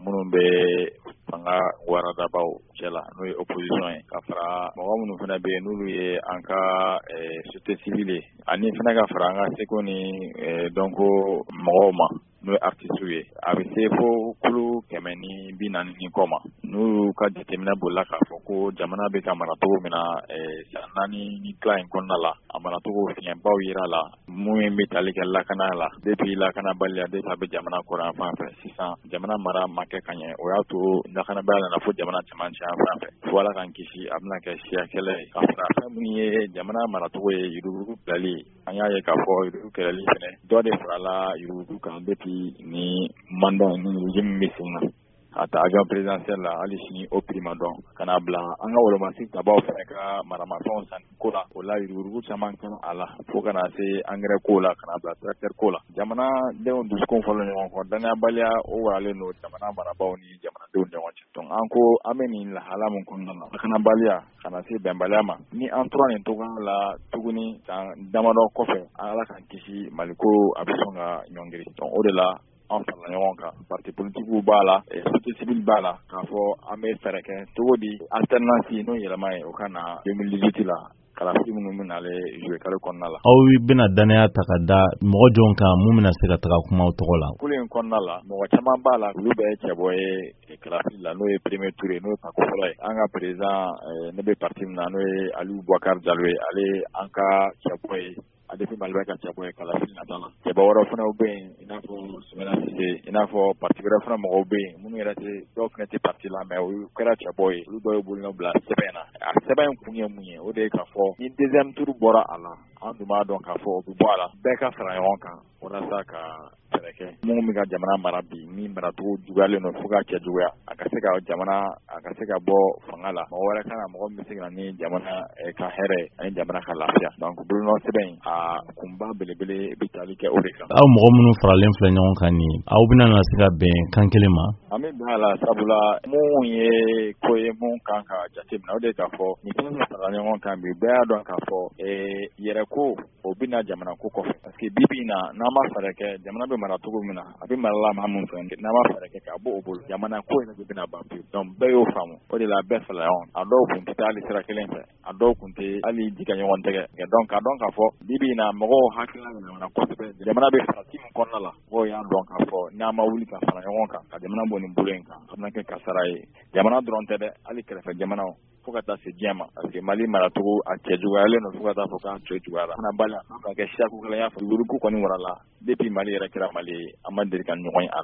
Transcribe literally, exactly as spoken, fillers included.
minnu bɛ fanga waradabaw cɛla n'o ye opposition ye ka fara mɔgɔ minnu fana bɛ yen n'olu ye an ka société civile ani fana ka fara an ka seko ni dɔnko mɔgɔw ma n'o ye artistes ye a bɛ se fo kulu kɛmɛ ni bi naani ni kɔ ma n'u ka jateminɛ bolila k'a fɔ ko jamana bɛ ka mara cogo min na san naani ni tila in kɔnɔna la a maracogo fiɲɛbaw yira la mun bɛ tali kɛ lakana la depuis lakanabaliya depuis a bɛ jamana kɔrɔ yan fan fɛ sisan jamana mara ma kɛ ka ɲɛ o y'a to lakanabaliya nana fo jamana cɛmancɛ yan fan fɛ fo Ala k'an kisi a bɛna kɛ siya kɛlɛ ye ka fara fɛn min ye jamana maracogo ye yurugu bilali an y'a ye k'a fɔ yurugu kɛlɛli fɛnɛ dɔ de farala yurugu kan depuis ni mandat ni régime bɛ sen na a ta avion présidentiel la hali sini o prix ma dɔn ka n'a bila an ka wolomasi tabaw fɛnɛ ka maramafɛnw sanni ko la o la yurugu caman kɛra a la fo ka na se engrais ko la ka n'a bila tracteur ko la jamana denw dusukun fɔlɔ ɲɔgɔn kɔ danayabaliya o waralen don jamana marabaw ni jamanadenw ni ɲɔgɔn cɛ donc an ko an bɛ nin lahala min kɔnɔna na lakanabaliya ka na se bɛnbaliya ma ni an tora nin togoya la tuguni san damadɔ kɔfɛ Ala k'an kisi Maliko a bɛ sɔn ka ɲɔngiri donc o de la an farala ɲɔgɔn kan parti politiques b'a la société civile b'a la k'a fɔ an bɛ fɛɛrɛ kɛ cogo di alternance n'o yɛlɛma ye o ka na deux mille dix-huit la kalafili minnu bɛ nale jouer kare kɔnɔna la. Aw bɛna danaya ta ka da mɔgɔ jɔn kan mun bɛna se ka taga kumaw tɔgɔ la. Kulu in kɔnɔna la mɔgɔ caman b'a la olu bɛ cɛbɔ ye kalafili la n'o ye Premier Touré n'o ye Pako fɔlɔ ye an ka président ne bɛ parti min na n'o ye Aliyu Boubacar Diallo ye ale an ka cɛbɔ ye a depuis Mali bɛ ka cɛbɔ ye kalafili nata la cɛbɔ wɛrɛw fana bɛ yen i n'a fɔ Sumana Sise i n'a fɔ parti wɛrɛ fana mɔgɔw bɛ yen minnu yɛrɛ tɛ dɔw fana tɛ parti la mais olu kɛra cɛbɔ ye olu dɔw ye bolonɔ bila sɛbɛn na a sɛbɛn in kun ye mun ye o de ye k'a fɔ ni deuxième tour bɔra a la an dun b'a dɔn k'a fɔ o bɛ bɔ a la bɛɛ ka fara ɲɔgɔn kan walasa ka fɛɛrɛ kɛ minnu bɛ ka jamana mara bi min maracogo juguyalen don fo ka cɛ juguya a ka se ka jamana a ka se ka bɔ fanga la mɔgɔ wɛrɛ kan na mɔgɔ min bɛ se ka na ni jamana ka hɛrɛ ani jamana ka lafiya donc bolonɔ sɛbɛn in a kunba belebele bɛ tali kɛ o de kan. Aw mɔgɔ minnu faralen filɛ ɲɔgɔn kan ni aw bɛna na se ka bɛn kan kelen ma. An bɛ bɛn a la sabula mun ye ko ye mun kan ka jateminɛ o de ye k'a fɔ nin fɛn min farala ɲɔgɔn kan bi bɛɛ y'a dɔn k'a fɔ yɛrɛ ko o bɛ na jamana ko kɔfɛ parce que bi bi in na n'an ma fɛɛrɛ kɛ jamana bɛ mara cogo min na a bɛ mara la maa min fɛ n'an ma fɛɛrɛ kɛ k'a bɔ o bolo jamana ko yɛrɛ de bɛna ban pewu donc bɛɛ y'o faamu o de la bɛɛ farala ɲɔgɔn a dɔw kun tɛ taa hali sira kelen fɛ a dɔw kun tɛ hali di ka ɲɔgɔn tɛgɛ donc k'a dɔn k'a fɔ bi bi in na mɔgɔw hakilina yɛlɛmana kosɛbɛ jamana bɛ farati min kɔnɔna la mɔgɔw y'a dɔn k'a fɔ n'an ma wuli ka fara ɲɔgɔn kan ka jamana bɔ nin bolo in kan a bɛna kɛ kasara ye jamana dɔrɔn tɛ dɛ hali kɛrɛfɛ jamanaw fo ka taa se diɲɛ ma parce que Mali maracogo a cɛ juguyalen don fo ka taa fɔ k'a cɛ juguyara fana bali a ka kɛ siyaku kelen y'a fɔ yurugu kɔni warala depuis Mali yɛrɛ kɛra Mali ye an ma deli ka ɲɔgɔn ye